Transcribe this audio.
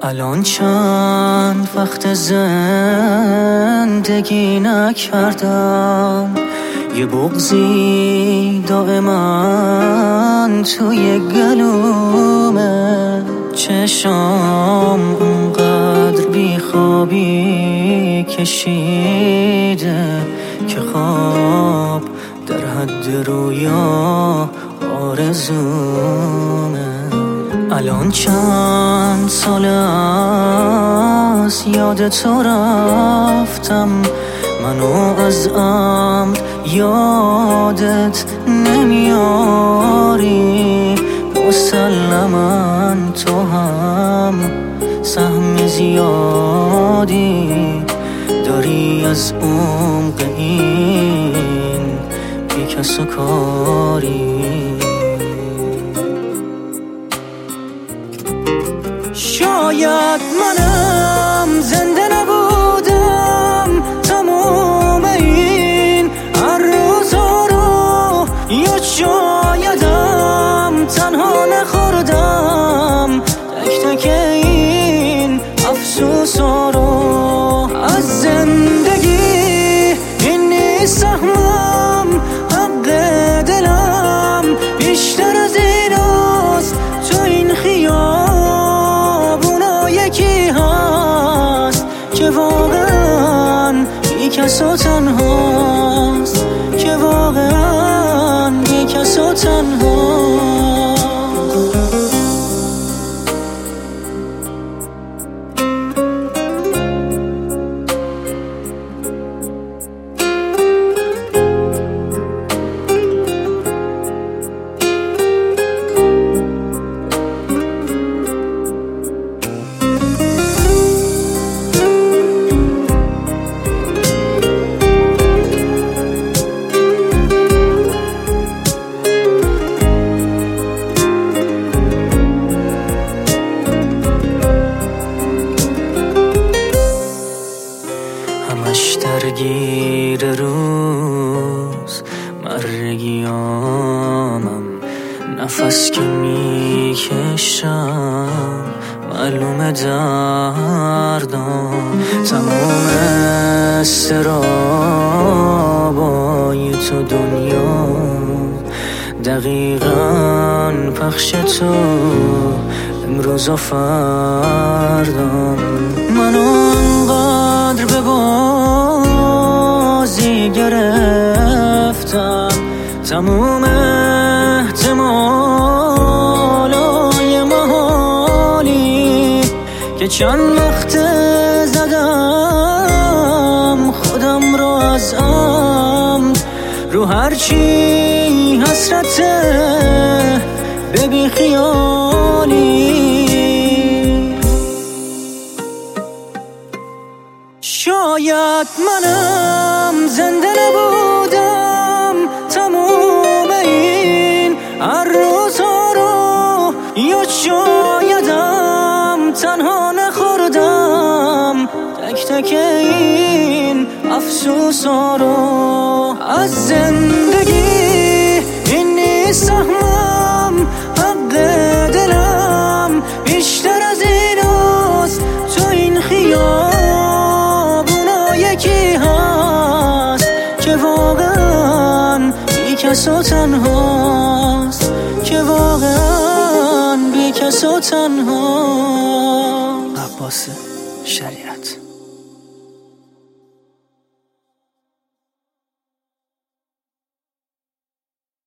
الان چند وقت زندگی نکردم، یه بغضی دائما توی گلومه، چشام اونقدر بیخوابی کشیده که خواب در حد رویا آرزومه. الان چند سال است یاد تو رفتم، منو از عمد یادت نمیاری، مسلماً تو هم سهم زیادی داری از عمق این بیکس و کاری. شاید منم زنده نبودم تموم این هر روزا رو، یا شایدم تنها نخوردم تک تک این افسوسا رو. از زندگی این نیست سهمم، حق دلم بیشتر از این است. تو این خیابونا یکی هست که واقعا بیکس و تنهاست، که واقعا بیکس و تنهاست. همش درگیر روز مرگیامم، نفس که میکشم معلومه دردم، تمام استرابای تو دنیا دقیقاً پخش تو امروز و فردم. منو انقدر به بازی گرفتم، تموم احتمالای محالی که چند وقت زدم خودم رو از عمد، رو هرچی حسرته به بی خیالی. شاید منم زنده نبودم تموم این هر روزا رو، یا شایدم تنها نخوردم تک تک این افسوسا رو. از زندگی این نیست سهمم، حق دلم بیشتر از این است. تو این خیابونا یکی هست که واقعا بیکس و تنهاست، که واقعا بیکس و تنهاست. عباس شریعت.